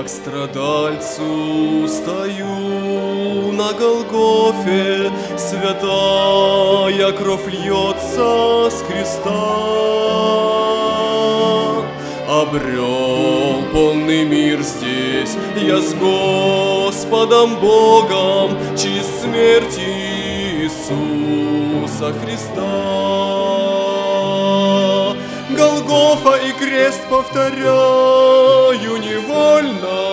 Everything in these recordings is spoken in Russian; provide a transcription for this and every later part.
Как страдальцу стою на Голгофе, святая кровь льется с креста. Обрел полный мир здесь я с Господом Богом, через смерть Иисуса Христа. Голгофа и крест повторяю невольно.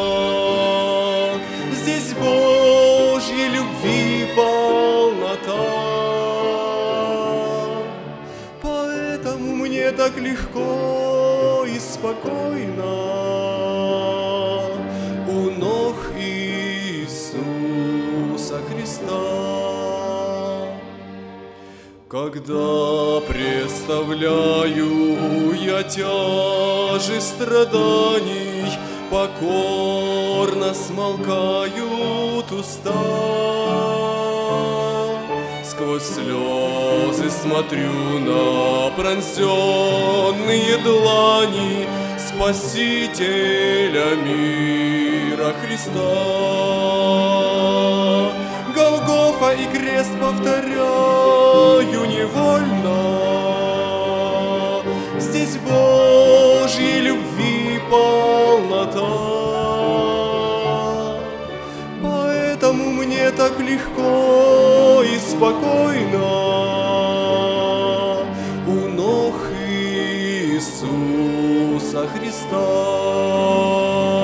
Здесь Божьей любви полнота. Поэтому мне так легко и спокойно у ног Иисуса Христа. Когда представляю я тяжесть страданий, покорно смолкают уста. Сквозь слезы смотрю на пронзенные длани Спасителя мира Христа. Голгофа и крест повторяю невольно. Здесь Божьей любви полнота. Поэтому мне так легко и спокойно у ног Иисуса Христа.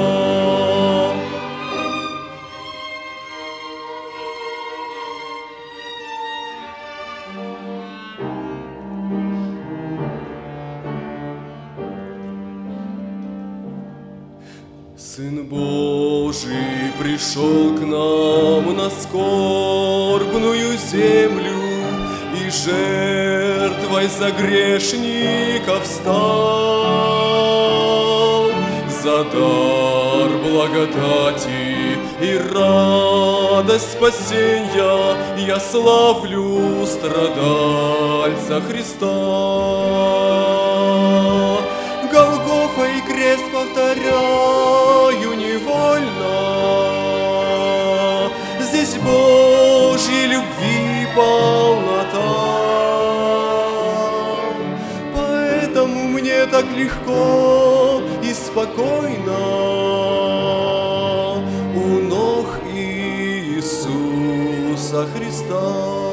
Сын Божий пришел к нам на скорбную землю и жертвой за грешников стал. За дар благодати и радость спасения я славлю страдальца Христа. Голгофа и крест повторяю невольно. Здесь Божьей любви полнота. Поэтому мне так легко и спокойно у ног Иисуса Христа.